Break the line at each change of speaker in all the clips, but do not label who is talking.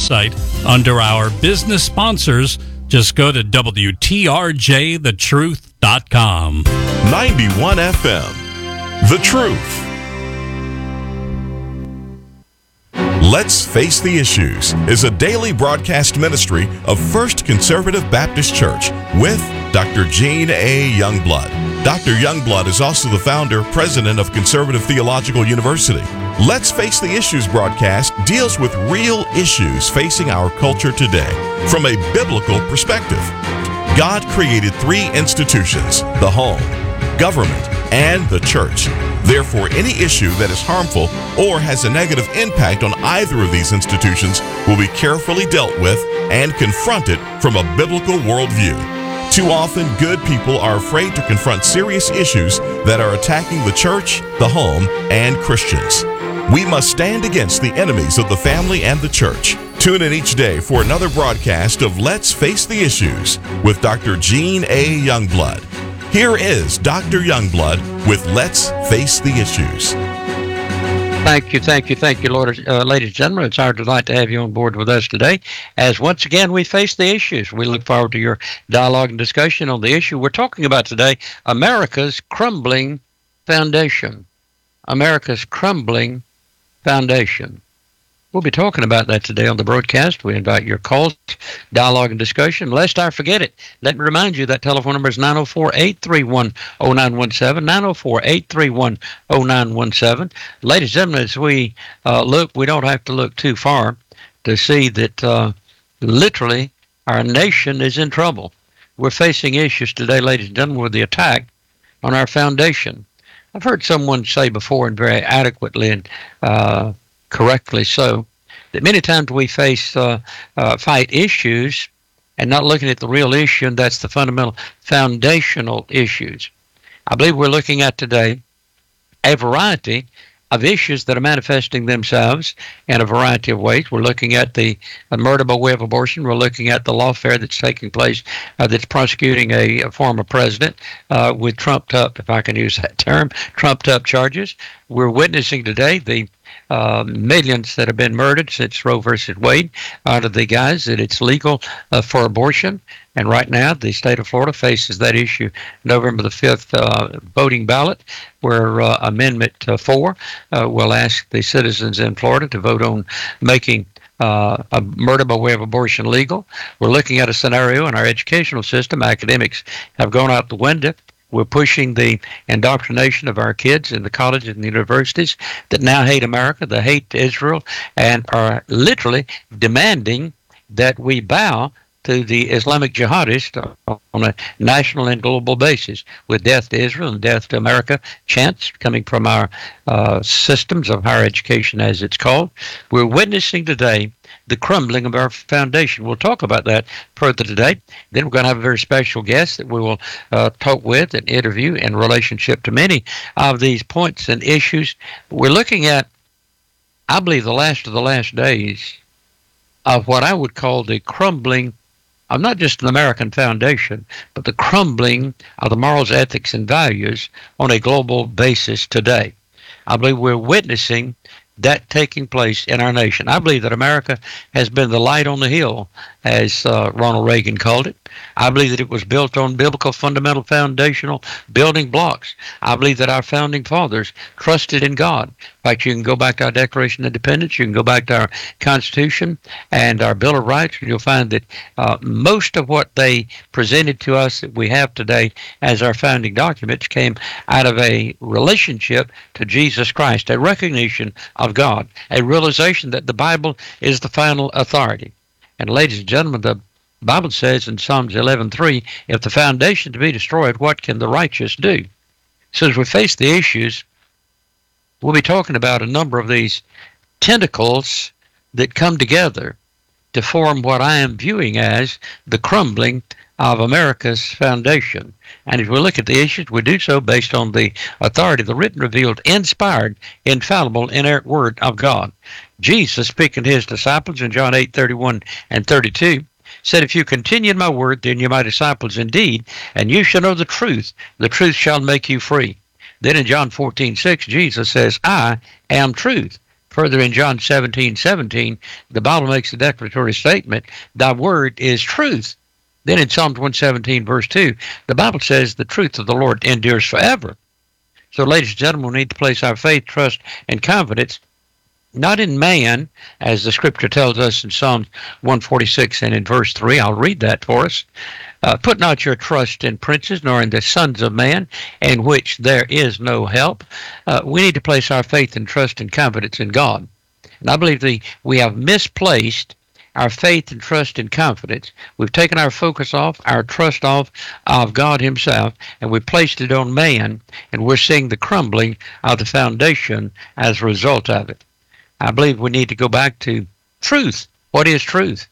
website under our business sponsors. Just go to WTRJTheTruth.com.
91 FM, The Truth. Let's Face the Issues is a daily broadcast ministry of First Conservative Baptist Church with Dr. Gene A. Youngblood. Dr. Youngblood is also the founder, president of Conservative Theological University. Let's Face the Issues broadcast deals with real issues facing our culture today from a biblical perspective. God created three institutions: the home, government, and the church. Therefore, any issue that is harmful or has a negative impact on either of these institutions will be carefully dealt with and confronted from a biblical worldview. Too often, good people are afraid to confront serious issues that are attacking the church, the home, and Christians. We must stand against the enemies of the family and the church. Tune in each day for another broadcast of Let's Face the Issues with Dr. Gene A. Youngblood. Here is Dr. Youngblood with Let's Face the Issues.
Thank you, Lord. Ladies and gentlemen, it's our delight to have you on board with us today as once again we face the issues. We look forward to your dialogue and discussion on the issue we're talking about today, America's crumbling foundation. America's crumbling foundation. We'll be talking about that today on the broadcast. We invite your calls, dialogue, and discussion. Lest I forget it, let me remind you that telephone number is 904-831-0917, 904-831-0917. Ladies and gentlemen, as we look, we don't have to look too far to see that literally our nation is in trouble. We're facing issues today, ladies and gentlemen, with the attack on our foundation. I've heard someone say before, and very adequately and correctly so, that many times we fight issues and not looking at the real issue, and that's the fundamental foundational issues. I believe we're looking at today a variety of issues that are manifesting themselves in a variety of ways. We're looking at the murder by way of abortion. We're looking at the lawfare that's taking place that's prosecuting a former president with trumped up, if I can use that term, trumped up charges. We're witnessing today the millions that have been murdered since Roe versus Wade out of the guise that it's legal for abortion. And right now, the state of Florida faces that issue November the 5th voting ballot, where Amendment 4 will ask the citizens in Florida to vote on making a murder by way of abortion legal. We're looking at a scenario in our educational system. Academics have gone out the window. We're pushing the indoctrination of our kids in the colleges and the universities that now hate America, that hate Israel, and are literally demanding that we bow to the Islamic jihadists on a national and global basis, with death to Israel and death to America chants coming from our systems of higher education, as it's called. We're witnessing today the crumbling of our foundation. We'll talk about that further today. Then we're going to have a very special guest that we will talk with and interview in relationship to many of these points and issues. We're looking at, I believe, the last of the last days of what I would call the crumbling of not just an American foundation, but the crumbling of the morals, ethics, and values on a global basis today. I believe we're witnessing that taking place in our nation. I believe that America has been the light on the hill, as Ronald Reagan called it. I believe that it was built on biblical, fundamental, foundational building blocks. I believe that our founding fathers trusted in God. In fact, you can go back to our Declaration of Independence, you can go back to our Constitution and our Bill of Rights, and you'll find that most of what they presented to us that we have today as our founding documents came out of a relationship to Jesus Christ, a recognition of God, a realization that the Bible is the final authority. And ladies and gentlemen, the Bible says in Psalms 11:3, if the foundation to be destroyed, what can the righteous do? So as we face the issues, we'll be talking about a number of these tentacles that come together to form what I am viewing as the crumbling of America's foundation. And as we look at the issues, we do so based on the authority of the written, revealed, inspired, infallible, inerrant Word of God. Jesus, speaking to his disciples in John 8:31 and 32, said, if you continue in my word, then you're my disciples indeed, and you shall know the truth shall make you free. Then in John 14:6, Jesus says, I am truth. Further in John 17:17, the Bible makes a declaratory statement, thy word is truth. Then in Psalms 117, verse 2, the Bible says the truth of the Lord endures forever. So, ladies and gentlemen, we need to place our faith, trust, and confidence not in man, as the scripture tells us in Psalms 146 and in verse 3. I'll read that for us. Put not your trust in princes, nor in the sons of man, in which there is no help. We need to place our faith and trust and confidence in God. And I believe we have misplaced our faith and trust and confidence. We've taken our focus off, our trust off of God himself, and we placed it on man, and we're seeing the crumbling of the foundation as a result of it. I believe we need to go back to truth. What is truth?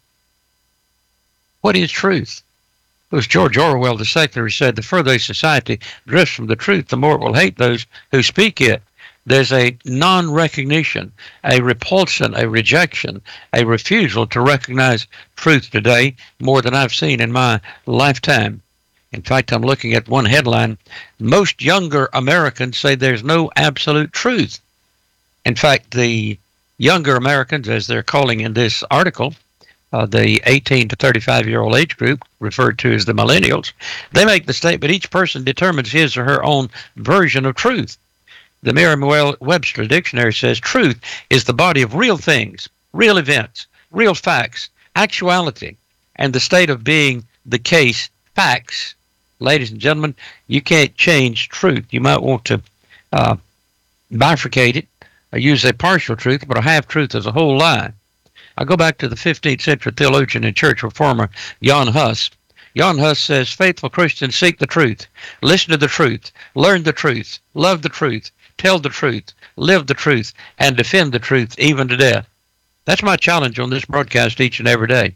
What is truth? It was George Orwell, the secular, who said, the further a society drifts from the truth, the more it will hate those who speak it. There's a non-recognition, a repulsion, a rejection, a refusal to recognize truth today more than I've seen in my lifetime. In fact, I'm looking at one headline. Most younger Americans say there's no absolute truth. In fact, the younger Americans, as they're calling in this article, the 18 to 35-year-old age group, referred to as the millennials, they make the statement each person determines his or her own version of truth. The Merriam-Webster Dictionary says truth is the body of real things, real events, real facts, actuality, and the state of being the case, facts. Ladies and gentlemen, you can't change truth. You might want to bifurcate it, or use a partial truth, but a half-truth is a whole lie. I go back to the 15th century theologian and church reformer, Jan Hus. Jan Hus says, faithful Christians seek the truth, listen to the truth, learn the truth, love the truth, tell the truth, live the truth, and defend the truth even to death. That's my challenge on this broadcast each and every day,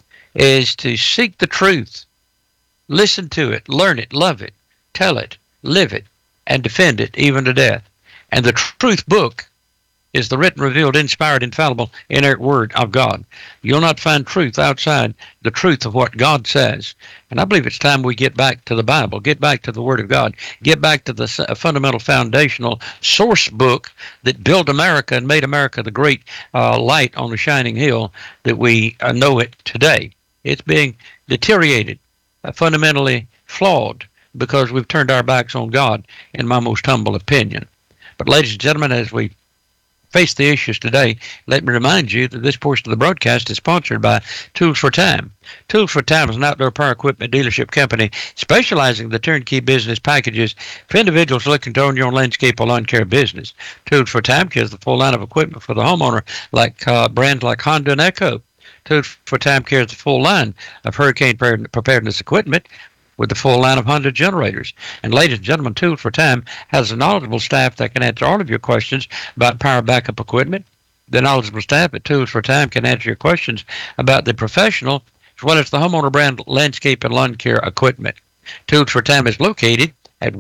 is to seek the truth, listen to it, learn it, love it, tell it, live it, and defend it even to death. And the truth book is the written, revealed, inspired, infallible, inerrant word of God. You'll not find truth outside the truth of what God says. And I believe it's time we get back to the Bible, get back to the Word of God, get back to the fundamental foundational source book that built America and made America the great light on the shining hill that we know it today. It's being deteriorated, fundamentally flawed, because we've turned our backs on God, in my most humble opinion. But ladies and gentlemen, as we face the issues today, let me remind you that this portion of the broadcast is sponsored by Tools for Time. Tools for Time is an outdoor power equipment dealership company specializing in the turnkey business packages for individuals looking to own your own landscape or lawn care business. Tools for Time carries the full line of equipment for the homeowner, like brands like Honda and Echo. Tools for Time carries the full line of hurricane preparedness equipment, with the full line of Honda generators. And ladies and gentlemen, Tools for Time has a knowledgeable staff that can answer all of your questions about power backup equipment. The knowledgeable staff at Tools for Time can answer your questions about the professional as well as the homeowner brand landscape and lawn care equipment. Tools for Time is located at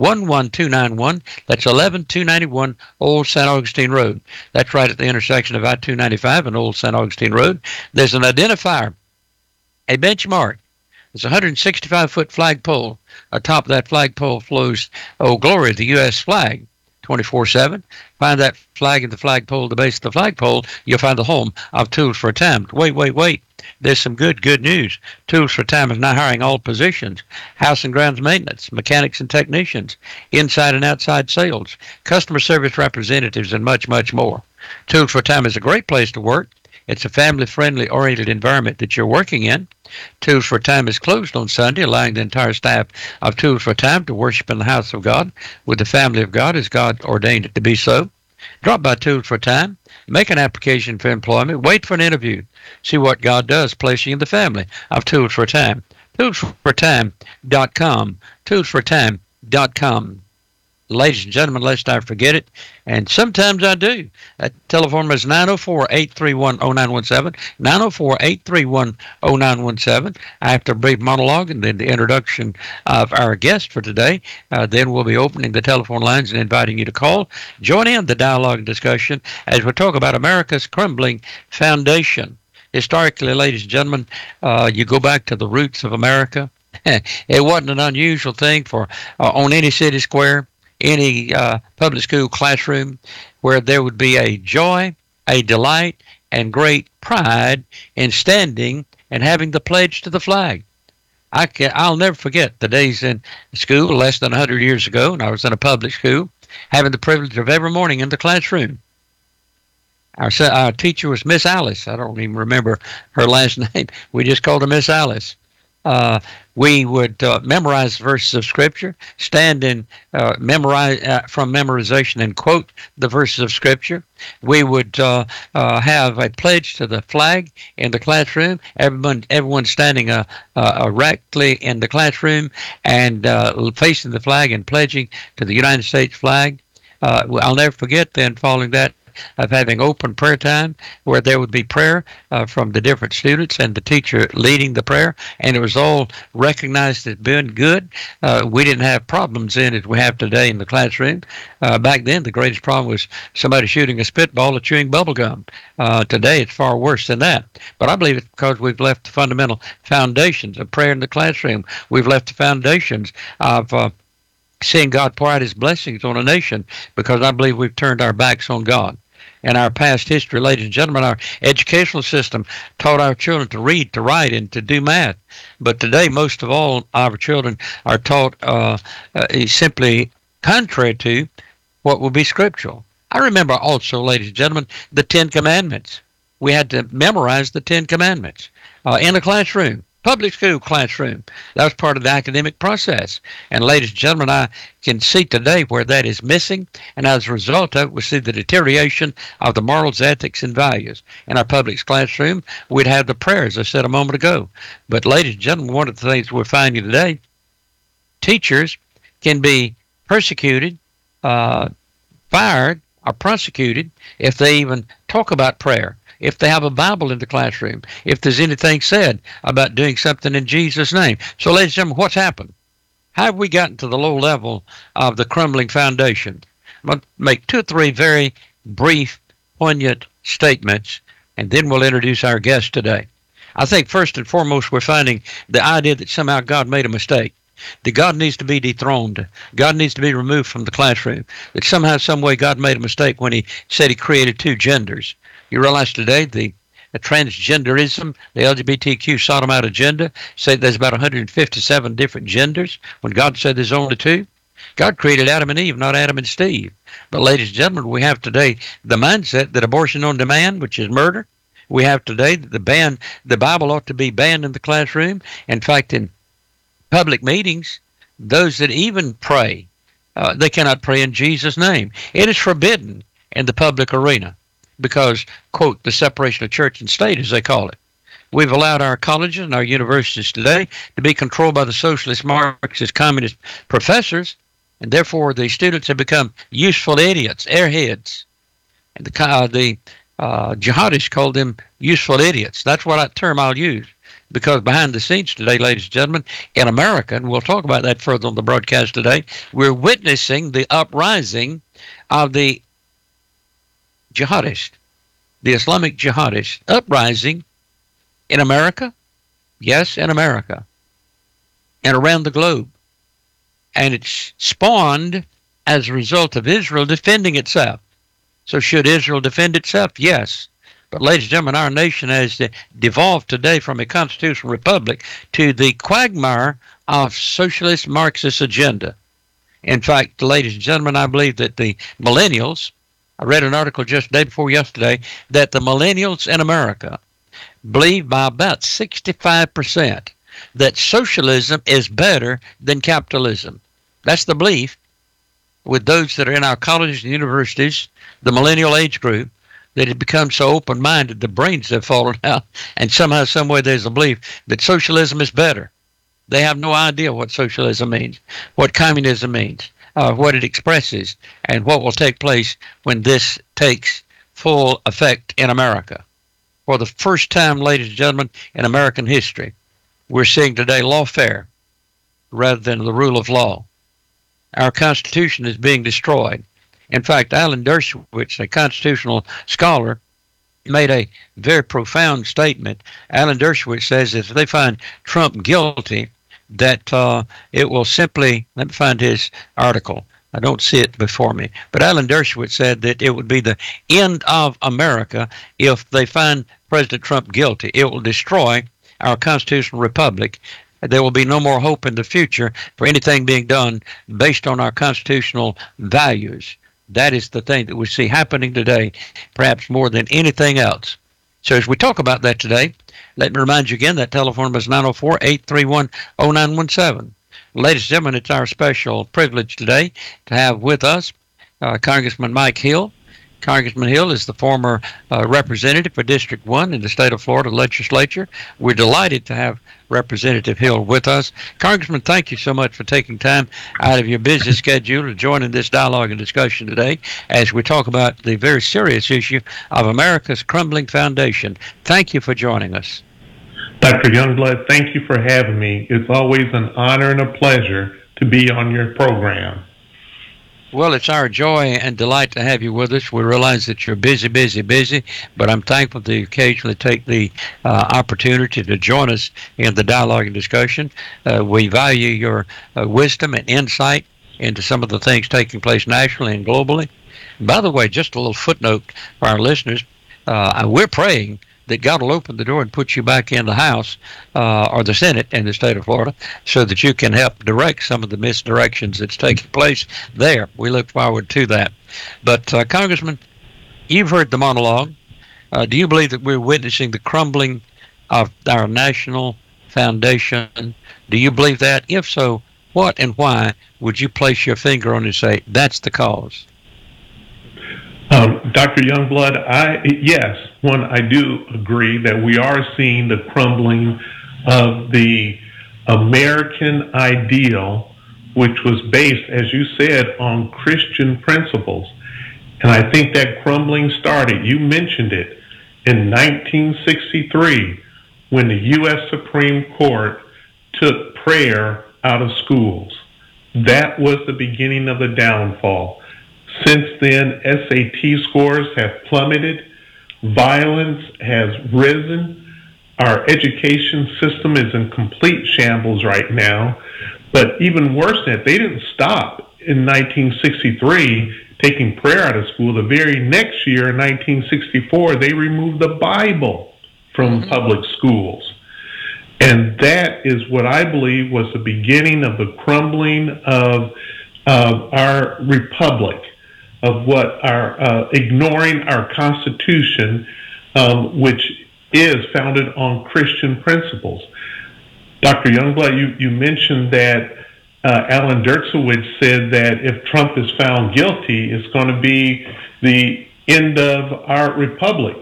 11291, that's 11291 Old St. Augustine Road. That's right at the intersection of I-295 and Old St. Augustine Road. There's an identifier, a benchmark. It's a 165-foot flagpole. Atop that flagpole flows, oh glory, the U.S. flag, 24/7. Find that flag at the flagpole, the base of the flagpole, you'll find the home of Tools for Time. Wait. There's some good news. Tools for Time is now hiring all positions: house and grounds maintenance, mechanics and technicians, inside and outside sales, customer service representatives, and much, much more. Tools for Time is a great place to work. It's a family-friendly oriented environment that you're working in. Tools for Time is closed on Sunday, allowing the entire staff of Tools for Time to worship in the house of God with the family of God as God ordained it to be so. Drop by Tools for Time, make an application for employment, wait for an interview, see what God does, placing in the family of Tools for Time. ToolsForTime.com, ToolsForTime.com. Ladies and gentlemen, lest I forget it, and sometimes I do. That telephone number is 904-831-0917, 904-831-0917. After a brief monologue and then the introduction of our guest for today, then we'll be opening the telephone lines and inviting you to call. Join in the dialogue and discussion as we talk about America's crumbling foundation. Historically, ladies and gentlemen, you go back to the roots of America. It wasn't an unusual thing for on any city square, any public school classroom, where there would be a joy a delight and great pride in standing and having the pledge to the flag. I'll never forget the days in school less than 100 years ago, and I was in a public school, having the privilege of every morning in the classroom. Our teacher was Miss Alice. I don't even remember her last name. We just called her Miss Alice. We would memorize verses of Scripture, stand and memorize from memorization and quote the verses of Scripture. We would have a pledge to the flag in the classroom. Everyone standing erectly in the classroom and facing the flag and pledging to the United States flag. I'll never forget then following that of having open prayer time where there would be prayer from the different students and the teacher leading the prayer, and it was all recognized as being good. We didn't have problems in it we have today in the classroom. Back then, the greatest problem was somebody shooting a spitball or chewing bubble gum. Today, it's far worse than that. But I believe it's because we've left the fundamental foundations of prayer in the classroom. We've left the foundations of seeing God pour out his blessings on a nation, because I believe we've turned our backs on God. In our past history, ladies and gentlemen, our educational system taught our children to read, to write, and to do math. But today, most of all, our children are taught simply contrary to what will be scriptural. I remember also, ladies and gentlemen, the Ten Commandments. We had to memorize the Ten Commandments in a classroom. Public school classroom. That was part of the academic process. And ladies and gentlemen, I can see today where that is missing. And as a result of it, we see the deterioration of the morals, ethics, and values. In our public classroom, we'd have the prayers, I said a moment ago. But ladies and gentlemen, one of the things we're finding today, teachers can be persecuted, fired, or prosecuted if they even talk about prayer, if they have a Bible in the classroom, if there's anything said about doing something in Jesus' name. So, ladies and gentlemen, what's happened? How have we gotten to the low level of the crumbling foundation? I'm going to make 2 or 3 very brief, poignant statements, and then we'll introduce our guest today. I think first and foremost, we're finding the idea that somehow God made a mistake, that God needs to be dethroned. God needs to be removed from the classroom, that somehow, some way, God made a mistake when he said he created 2 genders. You realize today the transgenderism, the LGBTQ sodomite agenda, say there's about 157 different genders when God said there's only 2. God created Adam and Eve, not Adam and Steve. But ladies and gentlemen, we have today the mindset that abortion on demand, which is murder. We have today that the Bible ought to be banned in the classroom. In fact, in public meetings, those that even pray, they cannot pray in Jesus' name. It is forbidden in the public arena, because, quote, the separation of church and state, as they call it. We've allowed our colleges and our universities today to be controlled by the socialist, Marxist, communist professors, and therefore the students have become useful idiots, airheads. And the jihadists call them useful idiots. That's what term I'll use, because behind the scenes today, ladies and gentlemen, in America, and we'll talk about that further on the broadcast today, we're witnessing the uprising of the jihadist, the Islamic jihadist, uprising in America, yes, in America, and around the globe. And it's spawned as a result of Israel defending itself. So should Israel defend itself? Yes. But ladies and gentlemen, our nation has devolved today from a constitutional republic to the quagmire of socialist Marxist agenda. In fact, ladies and gentlemen, I believe that the millennials, I read an article just the day before yesterday, that the millennials in America believe by about 65% that socialism is better than capitalism. That's the belief with those that are in our colleges and universities, the millennial age group, that have become so open-minded, the brains have fallen out, and somehow, some way, there's a belief that socialism is better. They have no idea what socialism means, what communism means, what it expresses, and what will take place when this takes full effect in America. For the first time, ladies and gentlemen, in American history, we're seeing today lawfare rather than the rule of law. Our Constitution is being destroyed. In fact, Alan Dershowitz, a constitutional scholar, made a very profound statement. Alan Dershowitz says if they find Trump guilty, that it will simply, let me find his article, I don't see it before me. But Alan Dershowitz said that it would be the end of America if they find President Trump guilty. It will destroy our constitutional republic. There will be no more hope in the future for anything being done based on our constitutional values. That is the thing that we see happening today, perhaps more than anything else. So as we talk about that today, let me remind you again that telephone number is 904-831-0917. Ladies and gentlemen, it's our special privilege today to have with us Congressman Mike Hill. Congressman Hill is the former representative for District 1 in the state of Florida legislature. We're delighted to have Representative Hill with us. Congressman, thank you so much for taking time out of your busy schedule to join in this dialogue and discussion today as we talk about the very serious issue of America's crumbling foundation. Thank you for joining us.
Dr. Youngblood, thank you for having me. It's always an honor and a pleasure to be on your program.
Well, it's our joy and delight to have you with us. We realize that you're busy, but I'm thankful to occasionally take the opportunity to join us in the dialogue and discussion. We value your wisdom and insight into some of the things taking place nationally and globally. And by the way, just a little footnote for our listeners, we're praying that God will open the door and put you back in the House or the Senate in the state of Florida so that you can help direct some of the misdirections that's taking place there. We look forward to that. But, Congressman, you've heard the monologue. Do you believe that we're witnessing the crumbling of our national foundation? Do you believe that? If so, what and why would you place your finger on and say, that's the cause?
Dr. Youngblood, yes, I do agree that we are seeing the crumbling of the American ideal, which was based, as you said, on Christian principles. And I think that crumbling started, you mentioned it, in 1963, when the U.S. Supreme Court took prayer out of schools. That was the beginning of the downfall. Since then, SAT scores have plummeted. Violence has risen. Our education system is in complete shambles right now. But even worse than that, they didn't stop in 1963 taking prayer out of school. The very next year, in 1964, they removed the Bible from public schools. And that is what I believe was the beginning of the crumbling of our republic, of what our ignoring our Constitution, which is founded on Christian principles. Dr. Youngblood, you mentioned that Alan Dershowitz said that if Trump is found guilty, it's going to be the end of our republic.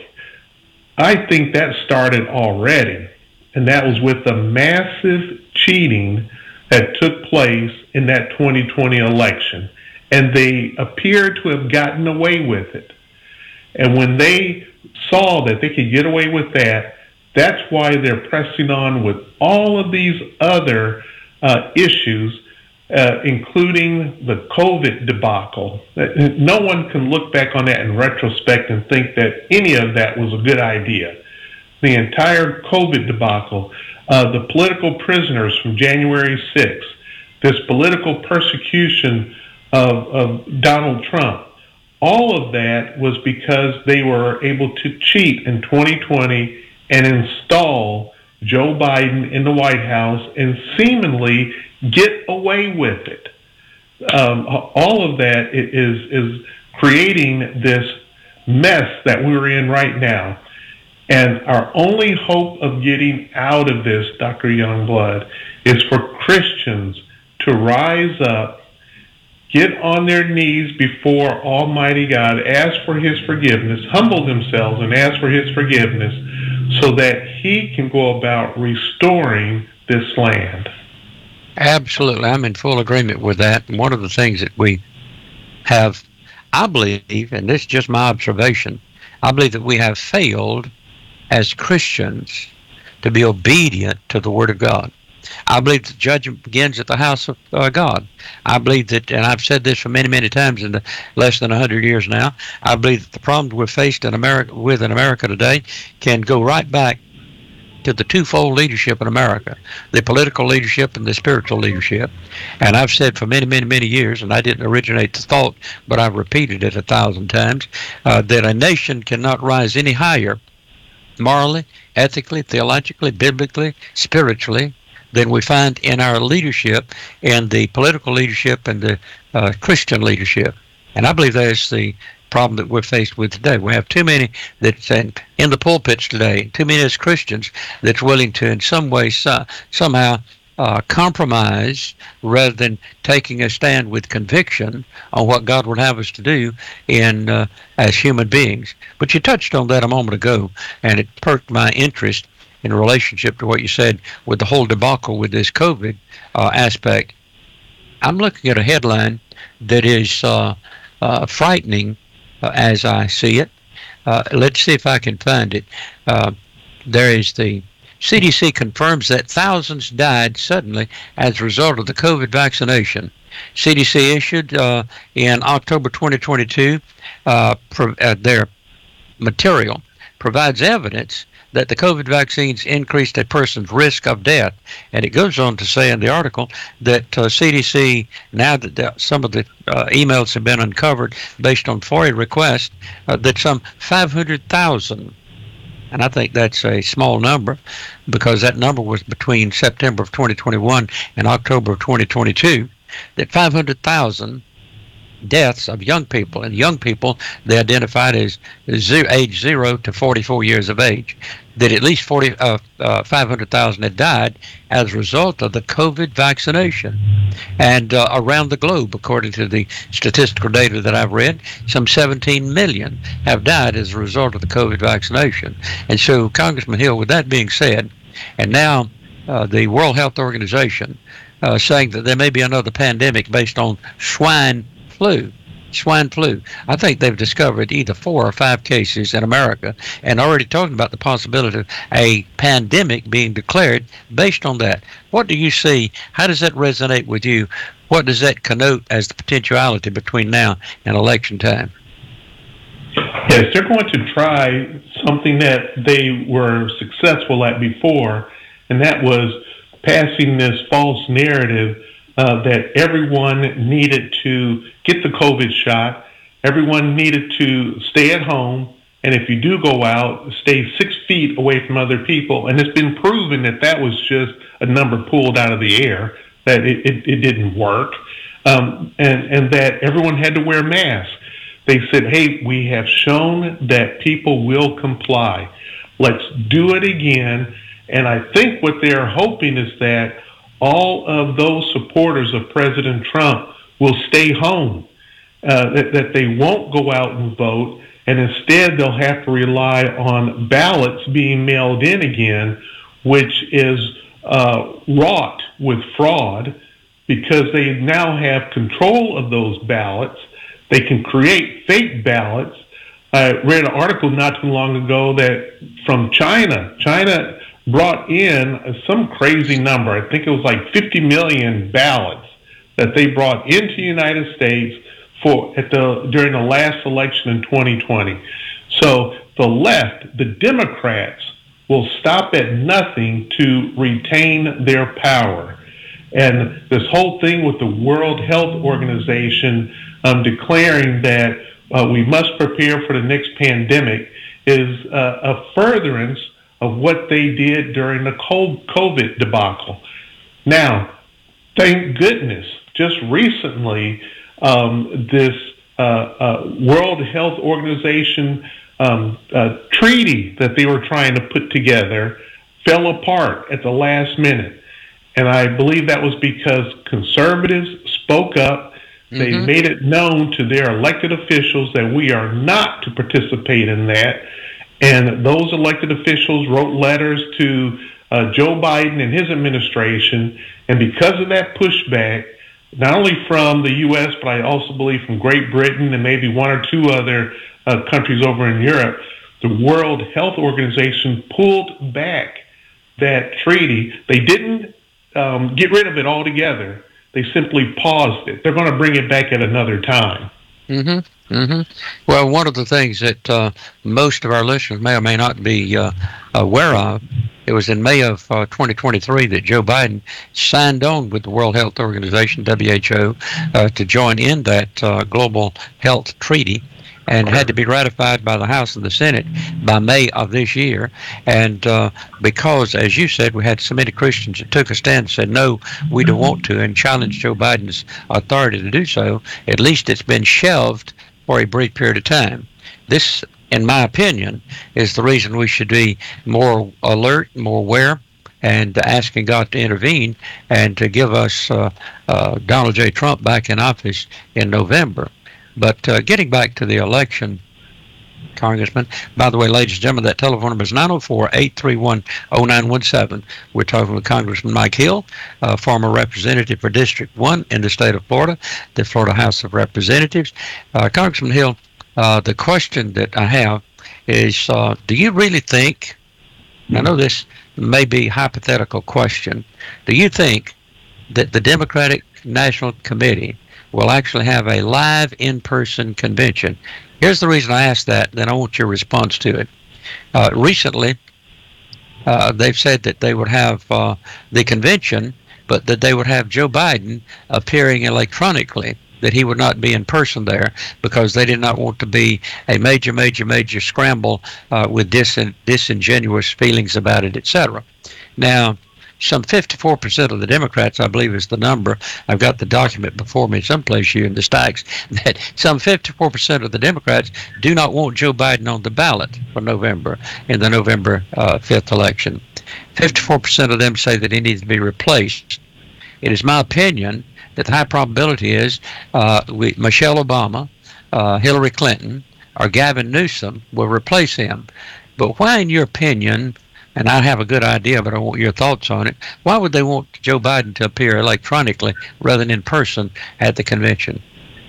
I think that started already, and that was with the massive cheating that took place in that 2020 election. And they appear to have gotten away with it. And when they saw that they could get away with that, that's why they're pressing on with all of these other issues, including the COVID debacle. No one can look back on that in retrospect and think that any of that was a good idea. The entire COVID debacle, the political prisoners from January 6th, this political persecution of Donald Trump, all of that was because they were able to cheat in 2020 and install Joe Biden in the White House and seemingly get away with it. All of that is creating this mess that we're in right now. And our only hope of getting out of this, Dr. Youngblood, is for Christians to rise up, get on their knees before Almighty God, ask for His forgiveness, humble themselves and ask for His forgiveness so that He can go about restoring this land.
Absolutely. I'm in full agreement with that. And one of the things that we have, I believe, and this is just my observation, I believe that we have failed as Christians to be obedient to the Word of God. I believe the judgment begins at the house of God. I believe that, and I've said this for many, many times in the less than 100 years now, I believe that the problems we're faced in America today can go right back to the twofold leadership in America, the political leadership and the spiritual leadership. And I've said for many, many, many years, and I didn't originate the thought, but I've repeated it 1,000 times, that a nation cannot rise any higher morally, ethically, theologically, biblically, spiritually, than we find in our leadership, and the political leadership and the Christian leadership. And I believe that's the problem that we're faced with today. We have too many that's in the pulpits today, too many as Christians that's willing to in some way somehow compromise rather than taking a stand with conviction on what God would have us to do in as human beings. But you touched on that a moment ago, and it perked my interest in relationship to what you said with the whole debacle with this COVID aspect. I'm looking at a headline that is frightening as I see it. Let's see if I can find it. There is the CDC confirms that thousands died suddenly as a result of the COVID vaccination. CDC issued in October 2022 their material provides evidence that the COVID vaccines increased a person's risk of death. And it goes on to say in the article that CDC, now that some of the emails have been uncovered based on FOIA requests, that some 500,000, and I think that's a small number because that number was between September of 2021 and October of 2022, that 500,000 deaths of young people, and young people they identified as age 0 to 44 years of age, that at least 500,000 had died as a result of the COVID vaccination. And around the globe, according to the statistical data that I've read, some 17 million have died as a result of the COVID vaccination. And so, Congressman Hill, with that being said, and now the World Health Organization saying that there may be another pandemic based on swine flu. I think they've discovered either 4 or 5 cases in America and already talking about the possibility of a pandemic being declared based on that. What do you see? How does that resonate with you? What does that connote as the potentiality between now and election time?
Yes, they're going to try something that they were successful at before, and that was passing this false narrative that everyone needed to get the COVID shot, everyone needed to stay at home, and if you do go out, stay 6 feet away from other people. And it's been proven that that was just a number pulled out of the air, that it didn't work, and that everyone had to wear masks. They said, hey, we have shown that people will comply. Let's do it again. And I think what they're hoping is that all of those supporters of President Trump will stay home, that they won't go out and vote, and instead they'll have to rely on ballots being mailed in again, which is wrought with fraud because they now have control of those ballots. They can create fake ballots. I read an article not too long ago that from China brought in some crazy number. I think it was like 50 million ballots that they brought into the United States during the last election in 2020. So the left, the Democrats, will stop at nothing to retain their power. And this whole thing with the World Health Organization declaring that we must prepare for the next pandemic is a furtherance of what they did during the COVID debacle. Now, thank goodness, just recently, this World Health Organization treaty that they were trying to put together fell apart at the last minute. And I believe that was because conservatives spoke up. They made it known to their elected officials that we are not to participate in that. And those elected officials wrote letters to Joe Biden and his administration. And because of that pushback, not only from the U.S., but I also believe from Great Britain and maybe 1 or 2 other countries over in Europe, the World Health Organization pulled back that treaty. They didn't get rid of it altogether. They simply paused it. They're going to bring it back at another time.
Well, one of the things that most of our listeners may or may not be aware of, it was in May of 2023 that Joe Biden signed on with the World Health Organization, WHO, to join in that global health treaty, and had to be ratified by the House and the Senate by May of this year. And because, as you said, we had so many Christians that took a stand and said, no, we don't want to, and challenged Joe Biden's authority to do so, at least it's been shelved for a brief period of time. This, in my opinion, is the reason we should be more alert, more aware, and asking God to intervene and to give us Donald J. Trump back in office in November. But getting back to the election, Congressman, by the way, ladies and gentlemen, that telephone number is 904-831-0917. We're talking with Congressman Mike Hill, former representative for District 1 in the state of Florida, the Florida House of Representatives. Congressman Hill, the question that I have is, do you really think, I know this may be a hypothetical question, do you think that the Democratic National Committee will actually have a live in-person convention? Here's the reason I ask that, then I want your response to it. Recently, they've said that they would have the convention, but that they would have Joe Biden appearing electronically, that he would not be in person there because they did not want to be a major scramble with disingenuous feelings about it, etc. Now, some 54% of the Democrats, I believe is the number, I've got the document before me someplace here in the stacks, that some 54% of the Democrats do not want Joe Biden on the ballot for November, in the November 5th election. 54% of them say that he needs to be replaced. It is my opinion that the high probability is Michelle Obama, Hillary Clinton, or Gavin Newsom will replace him. But why, in your opinion, and I have a good idea, but I want your thoughts on it, why would they want Joe Biden to appear electronically rather than in person at the convention?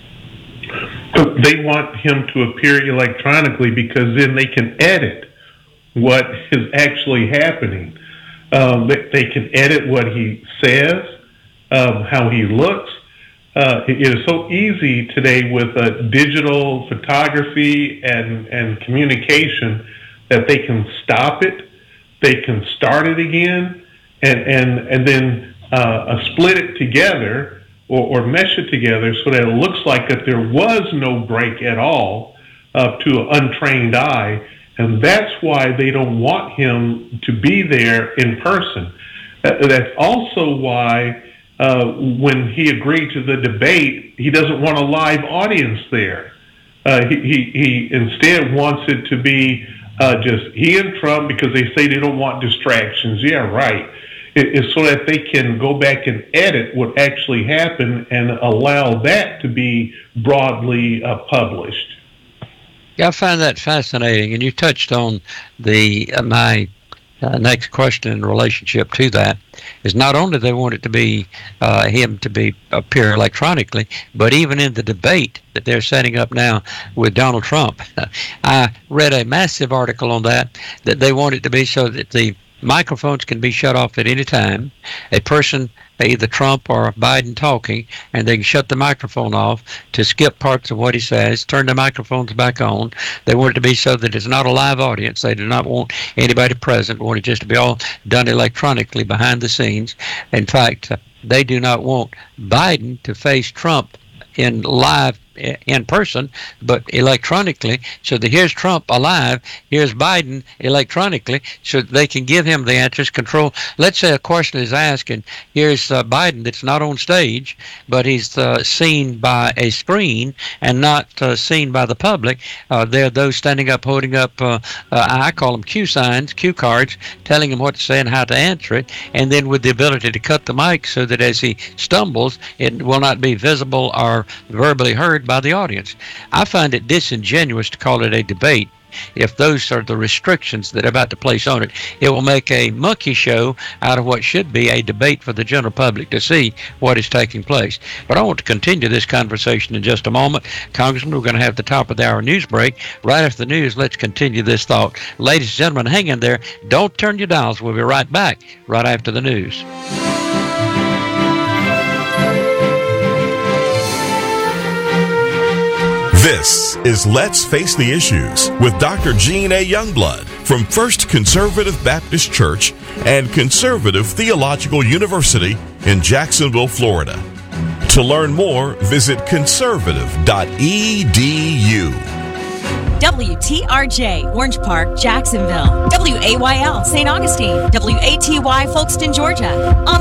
They want him to appear electronically because then they can edit what is actually happening. They can edit what he says, how he looks. It is so easy today with digital photography and communication that they can stop it, they can start it again, and then split it together or mesh it together so that it looks like that there was no break at all to an untrained eye. And that's why they don't want him to be there in person. That's also why when he agreed to the debate, he doesn't want a live audience there. He instead wants it to be just he and Trump, because they say they don't want distractions. Yeah, right. It's so that they can go back and edit what actually happened and allow that to be broadly published.
Yeah, I find that fascinating, and you touched on the my next question in relationship to that is not only they want it to be him to be appear electronically, but even in the debate that they're setting up now with Donald Trump. I read a massive article on that they want it to be so that the microphones can be shut off at any time. A person, either Trump or Biden talking, and they can shut the microphone off to skip parts of what he says, turn the microphones back on. They want it to be so that it's not a live audience. They do not want anybody present. They want it just to be all done electronically behind the scenes. In fact, they do not want Biden to face Trump in live in person, but electronically, so that here's Trump alive, here's Biden electronically, so they can give him the answers, control. Let's say a question is asked, and here's Biden that's not on stage, but he's seen by a screen and not seen by the public. There are those standing up, holding up, I call them cue signs, cue cards, telling him what to say and how to answer it, and then with the ability to cut the mic so that as he stumbles, it will not be visible or verbally heard by the audience. I find it disingenuous to call it a debate. If those are the restrictions that are about to place on it, it will make a monkey show out of what should be a debate for the general public to see what is taking place. But I want to continue this conversation in just a moment. Congressman, we're going to have the top of the hour news break. Right after the news, let's continue this thought. Ladies and gentlemen, hang in there. Don't turn your dials. We'll be right back right after the news.
This is Let's Face the Issues with Dr. Gene A. Youngblood from First Conservative Baptist Church and Conservative Theological University in Jacksonville, Florida. To learn more, visit conservative.edu.
WTRJ, Orange Park, Jacksonville. WAYL, St. Augustine. WATY, Folkestone, Georgia.